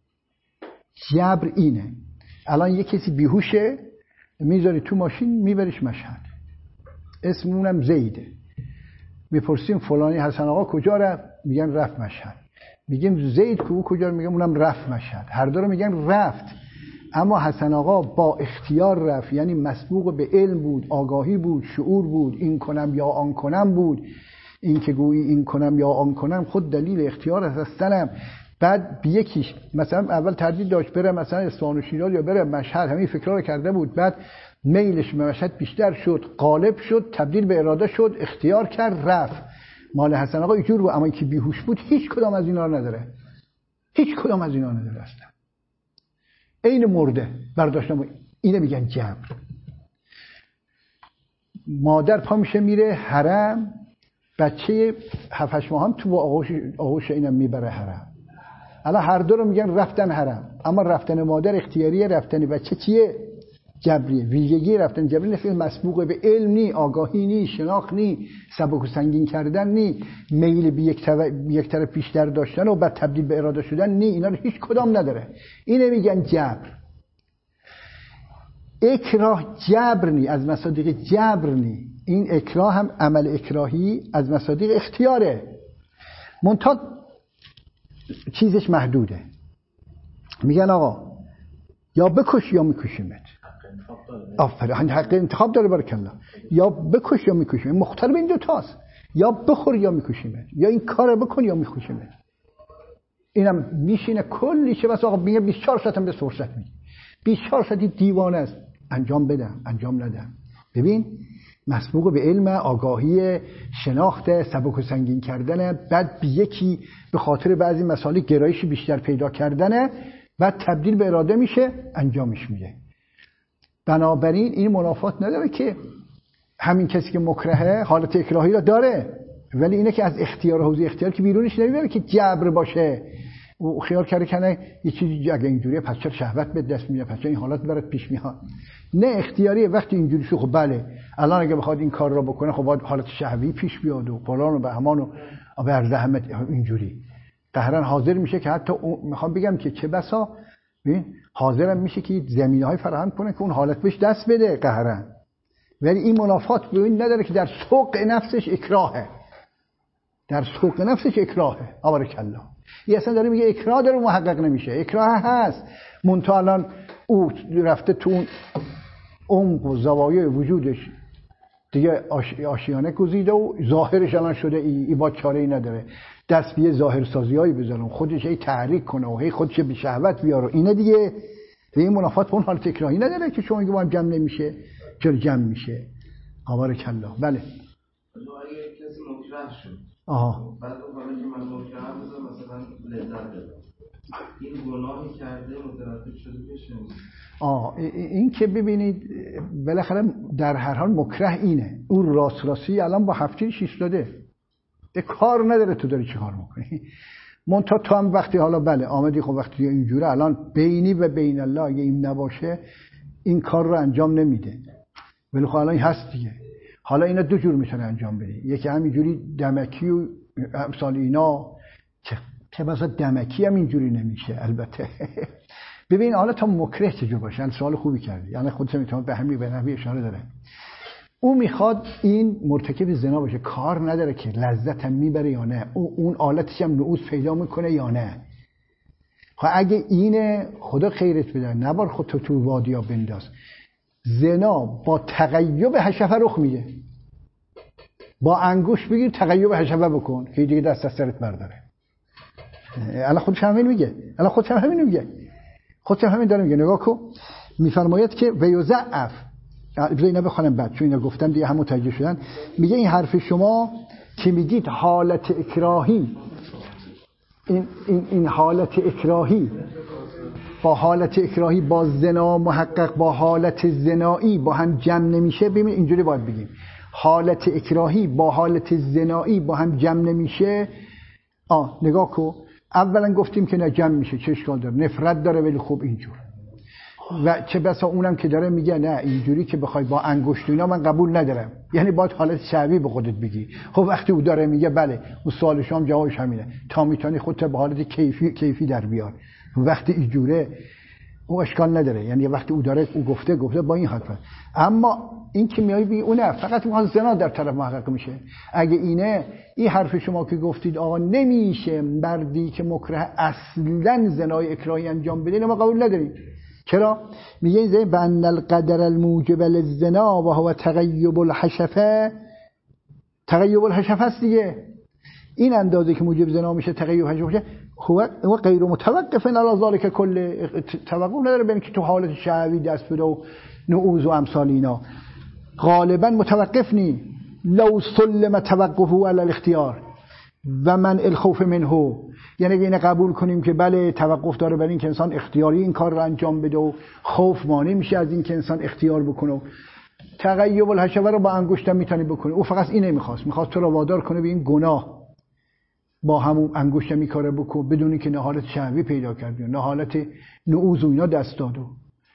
جبر اینه. الان یه کسی بیهوشه میذاری تو ماشین میبریش مشهد، اسم اونم زیده، میپرسیم فلانی حسن آقا کجا رفت؟ میگن رفت مشهد. میگیم زید کو کجا؟ میگم اونم رفت مشهد. هر دو رو میگن رفت، اما حسن آقا با اختیار رفت، یعنی مسبوق به علم بود، آگاهی بود، شعور بود، این کنم یا آن کنم بود. این که گویی این کنم یا آن کنم خود دلیل اختیار هستنم. بعد یکیش مثلا اول تردید داشت بره مثلا اصفهان و شیراز یا بره مشهد، همین فکرها رو کرده بود، بعد میلش به مشهد بیشتر شد، غالب شد، تبدیل به اراده شد، اختیار کرد رفت. مال حسن آقا اینجور بود، اما که بیهوش بود هیچ کدام از اینا رو نداره. هیچ کدام از اینا نداره اصلا. عین مرده برداشتم. اینه میگن جبر. مادر پا میشه میره حرم، بچه 7-8 ماه هم تو با آغوش اینم میبره حرم. الان هر دو رو میگن رفتن حرم، اما رفتن مادر اختیاریه، رفتن بچه چیه؟ جبریه. ویژگی رفتن جبری نفس مسبوق به علم نی، آگاهی نی، شناخت نی، سبک و سنگین کردن نی، میل به یک طرف بیشتر داشتن و بعد تبدیل به اراده شدن نی، اینا رو هیچ کدام نداره. اینه میگن جبر. اکراه جبر نی، از مصادیق جبر نی. این اکراه هم عمل اکراهی از مصادیق اختیاره، منتها چیزش محدوده. میگن آقا یا بکش یا میکشیمت. آفرین، حق انتخاب داره بارکالله. یا بکش یا میکشیمت، مختار به این دو تاست. یا بخور یا میکشیمت، یا این کار بکن یا میکشیمت. اینم میشینه کلی چه بس آقا میگه 24 ساعت هم به فرصت میگه، 24 ساعتی دیوانه است، انجام بدم انجام ندم. ببین مسبوق به علم، آگاهی، شناخت، سبک و سنگین کردن، بعد یکی به خاطر بعضی مسائل گرایشی بیشتر پیدا کردنه، بعد تبدیل به اراده میشه، انجامش میده. بنابراین این منافات نداره که همین کسی که مکرهه حالت اکراهی را داره، ولی اینه که از اختیار حوزه اختیار که بیرونش نمیبره که جبر باشه. او خیال کرده کنه یه چیزی اگه اینجوریه پس چرا شهوت به دست میاد، پس چرا این حالت برات پیش میاد. نه، اختیاریه. وقتی اینجوری شو خب بله الان اگه بخواد این کار را بکنه خب باید حالت شهوی پیش بیاد و فلان و بهمان و به عرض احمد اینجوری قهرن حاضر میشه که حتی میخوام بگم که چه بسا حاضرم میشه که زمینه‌های فراهم کنه که اون حالت بهش دست بده قهرن. ولی این منافات به این نداره که در سوق نفسش اکراهه، در سوق نفسش اکراهه. بارکالله. این اصلا داره میگه اکراه داره محقق نمیشه، اکراه هست منتها الان او رفته تو اون عمق و زوایای وجودش دیگه آشیانه گزیده و ظاهرش الان شده ای با چاره ای نداره، دست به ظاهر سازیایی بزنه، خودش هی تحریک کنه و هی خودش به شهوت بیاره. اینه دیگه. این منافات به اون حالت اکراهی نداره که شما میگه با هم جمع نمیشه، چرا جمع میشه. بارکالله. بله. اگه کسی مکره شد بعد اون حالا که من مکرهم بذار مثلا لذت ببرم، این گناهی کرده مترتب شده بشه. این که ببینید بالاخره در هر حال مکره اینه، اون راستی الان با هفتیرش ایستاده، کار نداره تو داری چی کار میکنی. منتها تو هم وقتی حالا بله آمدی خب وقتی اینجوره الان بینی و بین الله اگه این نباشه این کار رو انجام نمیده، ولی خب الان هست دیگه. حالا اینا دو جور میتونه انجام بده، یکی همینجوری دمکی و امثال اینا که مثلا دمکی هم اینجوری نمیشه البته. ببین حالا تا مکره چجور باشه، سوال خوبی کردی، یعنی خودت میتونه به همین به نحوی اشاره داره. او میخواد این مرتکب زنا باشه، کار نداره که لذت هم میبره یا نه، اون آلتش هم نعوذ پیدا میکنه یا نه. خب اگه اینه خدا خیرت بده، نبار خودتو تو وادیا بنداز. زنا با تغیب حشفه رخ میده، با انگوش بگیر تغیب حشفه بکن که دیگه دست از سرت برداره. الان خودش همین میگه، خودش همین داره میگه. نگاه کن میفرماید که ویضعف، ابتدا اینا بخونم بعد چون اینا گفتم دیگه هم متوجه شدن. میگه این حرف شما که میگید حالت اکراهی، این حالت اکراهی با حالت اکراهی با زنا محقق با حالت زنایی با هم جمع نمیشه. ببین اینجوری باید بگیم حالت اکراهی با حالت زنایی با هم جمع نمیشه. نگاه کن، اولا گفتیم که نه جمع میشه، چه اشکال داره، نفرت داره ولی خوب اینجور. و چه بسا اونم که داره میگه نه اینجوری که بخوای با انگشت اینا من قبول ندارم، یعنی باید حالت شعبی به خودت بگی. خب وقتی او داره میگه بله اون سوالش هم جوابش همینه، تا میتونی خودت به حالت کیفی در بیار. وقتی اینجوره او اشکال نداره، یعنی وقتی او داره او گفته با این حرف. اما این که میای بی اونه فقط میخواد زنا در طرف محقق میشه. اگه اینه این حرف شما که گفتید آقا نمیشه مردی که مکره اصلا زنای اکراهی انجام بده، ما قبول نداریم. چرا؟ میگه این بان القدر الموجب للزنا و هو تغیب الحشفه. تغیب الحشفه است دیگه، این اندازه که موجب زنا میشه تغیب حشفه میشه، هو غیر متوقف علی ذلك کل، توقف نداره ببین که تو حالت شهوی دست بده و نعوذ و امثال اینا. غالبا متوقف نی، لو سلم توقفه علی الاختیار و من الخوف منه. یعنی اگه اینه قبول کنیم که بله توقف داره بر این که انسان اختیاری این کار رو انجام بده و خوف مانع میشه از این که انسان اختیار بکنه، تغیب الحشفه رو با انگشتم میتونی بکنه. او فقط اینه میخواست تو رو وادار کنه به این گناه، با همون انگشتم این کارو بکن بدونی که نه حالت شهوی پیدا کردی نه حالت نعوذ و اینا دست داد.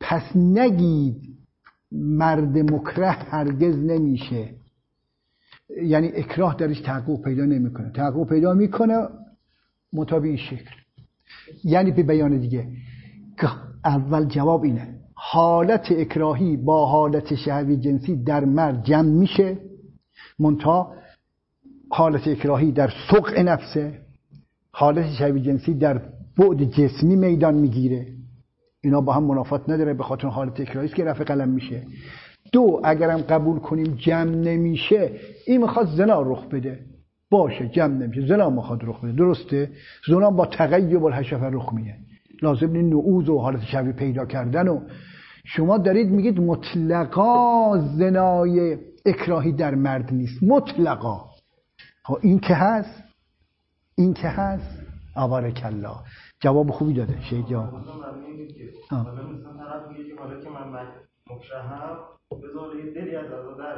پس نگید مرد مکره هرگز نمیشه، یعنی اکراه درش تحقق پیدا نمیکنه. تحقق پیدا میکنه مطابق این شکل. یعنی به بیان دیگه اول جواب اینه، حالت اکراهی با حالت شهوی جنسی در مرد جمع میشه، منتها حالت اکراهی در سقع نفسه، حالت شهوی جنسی در بعد جسمی میدان میگیره. اینا با هم منافات نداره، به خاطر حالت اکراهی است که رفع قلم میشه. دو، اگرم قبول کنیم جمع نمیشه، این میخواد زنا رخ بده، باشه جمع نمیشه، زنا میخواد رخ بده، درسته؟ زنا با تغیب الحشفه رخ میده، لازم نیست نعوذ و حالت شهوی پیدا کردن. و شما دارید میگید مطلقا زنای اکراهی در مرد نیست، مطلقا. این که هست، این که هست. بارک الله، جواب خوبی داده شیخ جان. مثلا طرف میگه که حالا که من مکرهم بذار یه دلی از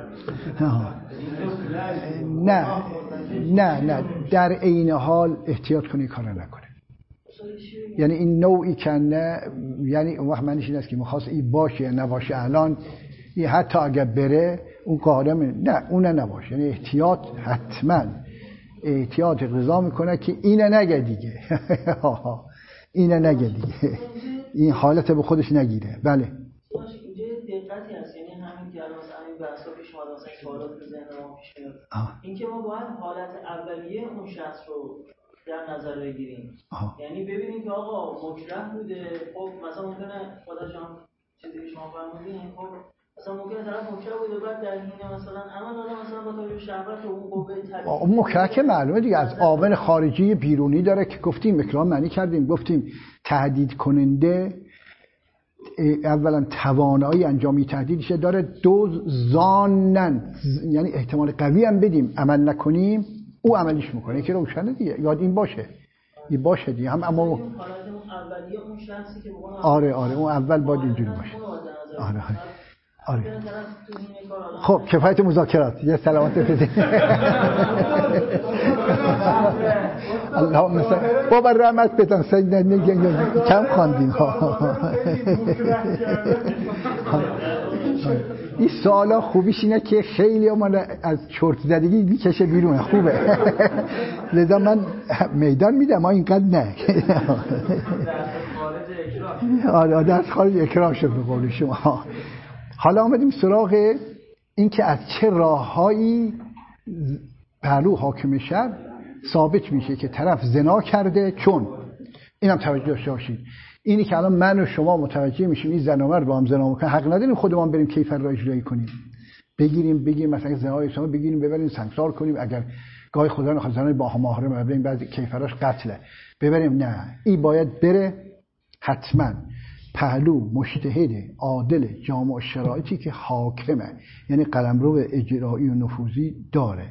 در نه در عین حال احتیاط کنی کار نکنه. یعنی این نوعی که نه، یعنی اون وقت معنیش این است که می‌خواست این باشه یا نباشه. الان این حتی اگر بره اون قادم نه اون نباشه، یعنی احتیاط، حتما احتیاط اقتضا میکنه که اینه نگه دیگه. اینه نگه دیگه، این حالت به خودش نگیره. بله اینجا دقتی هست، یعنی همین که الان همین بحثا پیش اومد، مثلا سوالات تو ذهن ما پیش میاد، اینکه ما باید حالت اولیه اون شخص رو در نظر بگیریم. یعنی ببینیم که آقا مکره بوده، خب مثلا ممکنه خدا جان چیزی که شما فرمودین، خب مثلا ممکنه طرف مکره بوده، بعد در حین مثلا عمل داره، مثلا با توجه شهوت و اون قوه طبیعی مکره که معلومه دیگه از عامل خارجی بیرونی داره که گفتیم اکراه معنی کردیم، گفتیم تهدید کننده اولا توانایی انجامی تهدیدش داره، دو زانن، یعنی احتمال قوی هم بدیم عمل نکنیم او عملیش میکنه که روشنه دیگه، یاد این باشه، این باشه دیگه. هم اما اولیه اون شخصی که آره اون اول باید اینجوری باشه. آره خب کفایت مذاکرات، یه سلامت بده. اللهم مثلا بابا رحمت بدن سیدنا کم خواندیم ها. این سوالا خوبیش اینه که خیلی من از چرت زدگی میکشه بیرون، خوبه. لذا من میدان میدم، ما اینقدر نه. آره درس خارج اکراه شد به قول شما. حالا آمدیم سراغ این که از چه راههایی پهلو حاکم شر ثابت میشه که طرف زنا کرده. چون اینم توجه داشته باشید، اینی که الان من و شما متوجه میشیم این زن و مرد با هم زنا میکنن، حق نداریم خودمون بریم کیفر را اجرایی کنیم، بگیم مثلا زنای شما بگیریم ببریم سنگسار کنیم، اگر گاهی خدا نخواد زنای با هم محرم ببریم بعضی کیفراش قتله ببریم، نه، این باید بره حتما پهلو مجتهد عادل جامع شرایطی که حاکمه، یعنی قلمرو اجرایی و نفوذی داره،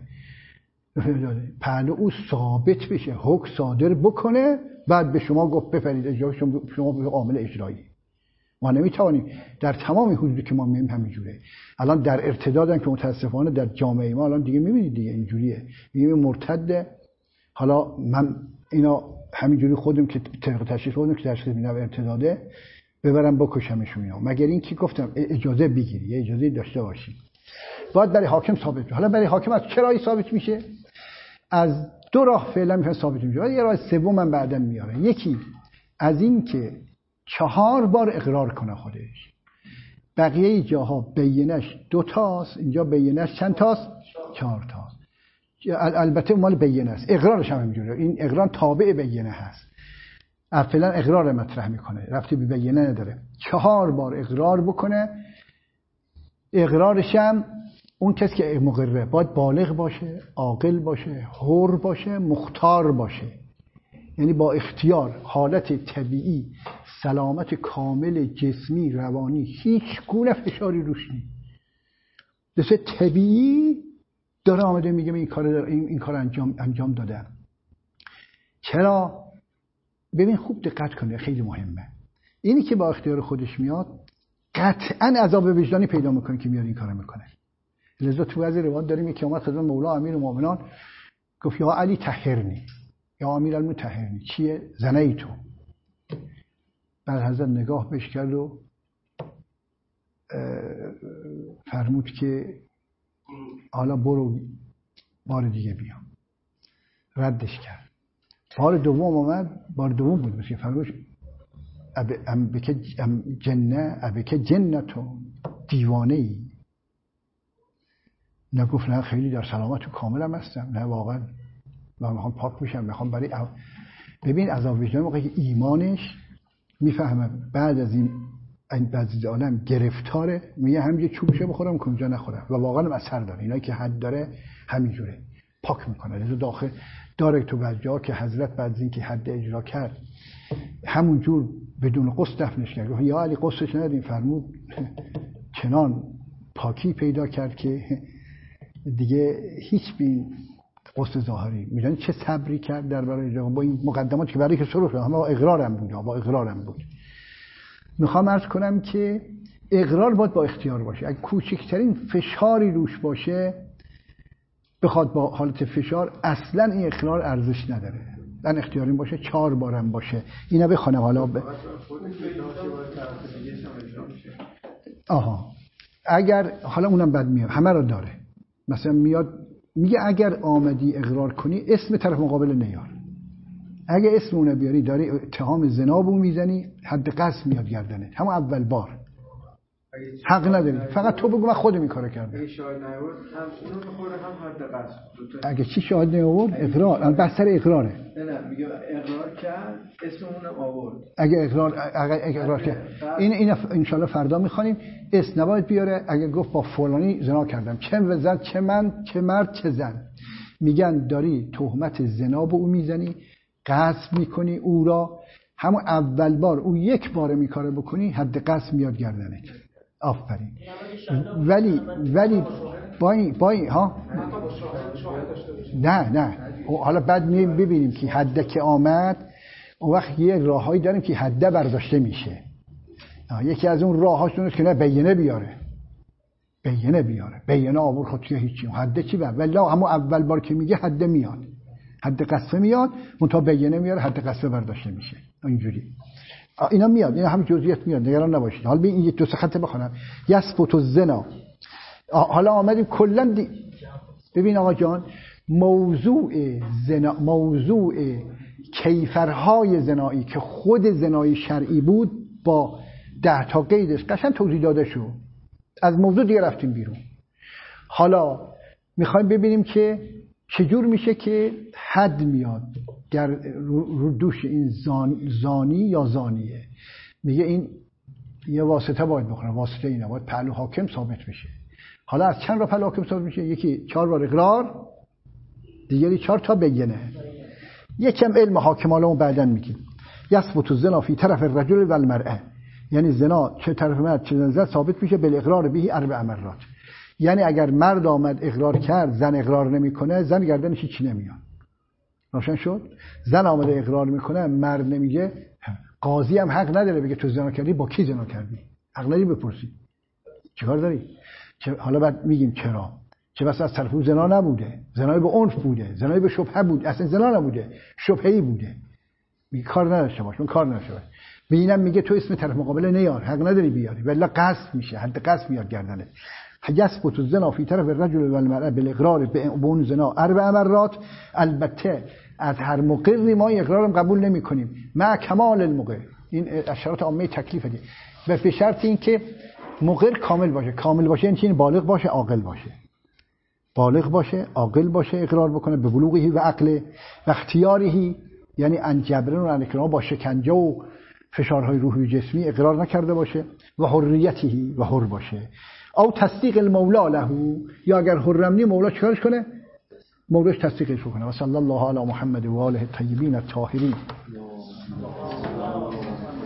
پهلو او ثابت بشه، حکم صادر بکنه، بعد به شما گفت بپرید اجرایی، شما به عامل اجرایی. ما نمیتوانیم در تمام حدودی که ما میگیم همینجوره. الان در ارتدادن که متاسفانه در جامعه ما الان دیگه میبینید دیگه اینجوریه، میگیم مرتد. حالا من اینا همینجوری خودم که طریق تشخیص خودم که تشخیص میدم ارتداده، ببرم بکشمشون اینا، مگر این که گفتم اجازه بگیری، یه اجازه داشته باشی، باید برای حاکم ثابت بشه. حالا برای حاکم از چه راهی ثابت میشه؟ از دو راه فعلا میشه ثابت میشه، یه راه سوم من بعداً میارم. یکی از این که 4 بار اقرار کنه خودش، بقیه جاها بینش 2 تاست، اینجا بینش چند تاست؟ 4 تاست. البته مال بینه است، اقرارش هم اینجوریه، این اقرار تابع بینه هست، فعلا اقرار مطرح میکنه، رفتی به بینه نداره. 4 بار اقرار بکنه، اقرارش هم اون کسی که مقرره باید بالغ باشه، عاقل باشه، حر باشه، مختار باشه، یعنی با اختیار، حالت طبیعی، سلامت کامل جسمی روانی، هیچ گونه فشاری روش نیست، دسته طبیعی داره آمده میگه من این کار انجام دادم. چرا؟ ببین خوب دقت کنه، خیلی مهمه. اینی که با اختیار خودش میاد قطعاً عذاب وجدانی پیدا میکنه که میاد این کارو میکنه. لذا تو از روایت داریم که اومد خدمت مولا امیرالمومنین گفت یا علی طهرنی، یا امیرالمومنین طهرنی، چیه؟ زنه ای تو. بعد حضرت نگاه بهش کرد و فرمود که حالا برو بار دیگه بیا. ردش کرد. بار دوم اومد، بار دوم بود مثل فرمود ابک جنتو دیوانه ای. نگفت نه خیلی در سلامت و کاملم هستم، نه واقعا من میخوام پاک بشم، میخوام برای ببین عذاب وجدان موقعی که ایمانش میفهمه بعد از این بعضی عالم گرفتاره، میگه همینجا چوبشه بخورم کجا نخورم و واقعا اثر داره. اینایی که حد داره همینجوره پاک میکنه. لذا داخل داره تو بعضی‌ها که حضرت بعد از اینکه حد اجرا کرد همونجور بدون قصد دفنش کرد. یا علی قصدش ندادیم، فرمود چنان پاکی پیدا کرد که دیگه هیچ بین قصد ظاهری میدونی چه صبری کرد در برای با این مقدماتی که برای که شروع شد. با اقرارم بود. میخوام عرض کنم که اقرار باید با اختیار باشه. اگه کوچکترین فشاری روش باشه بخواد با حالت فشار، اصلا این اقرار ارزش نداره. من اختیاری باشه 4 بارم باشه. اینا بخونم حالا اگر حالا اونم بد میاد همه رو داره. مثلا میاد میگه اگر آمدی اقرار کنی اسم طرف مقابل نیار. اگه اسم اون بیاری داری اتهام زنا بو میزنی، حد قذف میاد گردنت همون اول بار. حق نداری، فقط تو بگو من خودم این کارو کردم. اگه شاهد نیاورد هم اونو بخوره هم حد قذف. اگه چی شاهد نیاورد اقرار، بستر اقراره. نه میگه اقرار کرد اسم اونم آورد. اگه اقرار کرد این ان شاء الله فردا میخوانیم. اسم نباید بیاره. اگه گفت با فلانی زنا کردم، چه زن چه من چه مرد چه زن، میگن داری تهمت زنا به او میزنی، قذف میکنی او را. همون اول بار او یک بار میکاره بکنی حد قذف میاد گردنت. آفرین. ولی با این ها نه حالا بعد ببینیم که حد که آمد اون وقت یه راههایی داریم که حد برداشته میشه. یکی از اون راه‌هاش اونه که نه بینه بیاره آور خودش هیچی. حد چی بر ولی همون اول بار که میگه حد میاد، حد قصفه میاد، اون تا بینه میاره حد قصفه برداشته میشه. اینجوری اینا میاد، اینا همین جزئیات میاد، نگران نباشید. حالا این یک دو سه خط بخونم. یسبت الزنا. حالا آمدیم کلا ببین آقا جان، موضوع زنا، موضوع کیفرهای زنایی که خود زنای شرعی بود با 10 تا قیدش قشنگ توضیح داده شد. از موضوع دیگه رفتیم بیرون. حالا میخوایم ببینیم که چجور میشه که حد میاد در رو دوش این زانی یا زانیه. میگه این یه واسطه باید بخوره. واسطه اینه باید پهلو حاکم ثابت بشه. حالا از چند را پهلو حاکم ثابت میشه؟ یکی 4 بار اقرار، دیگری 4 تا بینه. یکم علم حاکمانمون بعدن میگیم. یثبت الزنا فی طرف الرجل و المرأه، یعنی زنا چه طرف مرد چه زن ثابت میشه بالاقرار به 4 مرات. یعنی اگر مرد آمد اقرار کرد، زن اقرار نمیکنه، زن گردنش هیچی نمیاد. روشن شد؟ زن آمده اقرار میکنه، مرد نمیگه، قاضی هم حق نداره بگه تو زنا کردی، با کی زنا کردی؟ حق نداری بپرسی. چیکار داری؟ حالا بعد میگیم چرا؟ چه بس از طرف اون زنا نبوده، زنای به عنف بوده، زنای به شبهه بود، اصلا زنا نبوده، شبهه‌ای بوده. میگه کار نداشته باش، اون کار نداشته باش. ببینم میگه تو اسم طرف مقابل نیار، حق نداری بیاری، ولی قصد میشه، حد قصد میاد گردنت. یثبت الزنا فی طرف الرجل و المرأه بالاقرار به اون زنا 4 مرات. البته از هر مقری ما اقرارم قبول نمی‌کنیم، مع کمال المقر. این اشارات عامه تکلیف دی. به شرط اینکه مقر کامل باشه. کامل باشه یعنی بالغ باشه، عاقل باشه. بالغ باشه، عاقل باشه، اقرار بکنه به بلوغی و عقل و اختیاری، یعنی انجبرن و انکرام با شکنجه و فشارهای روحی و جسمی اقرار نکرده باشه، و حریتی و حر باشه. او تصدیق المولا له، یا اگر حرم نی مولا چیکارش کنه؟ مولاش تصدیقش کنه. و صلی الله علی محمد و آله الطیبین الطاهرین.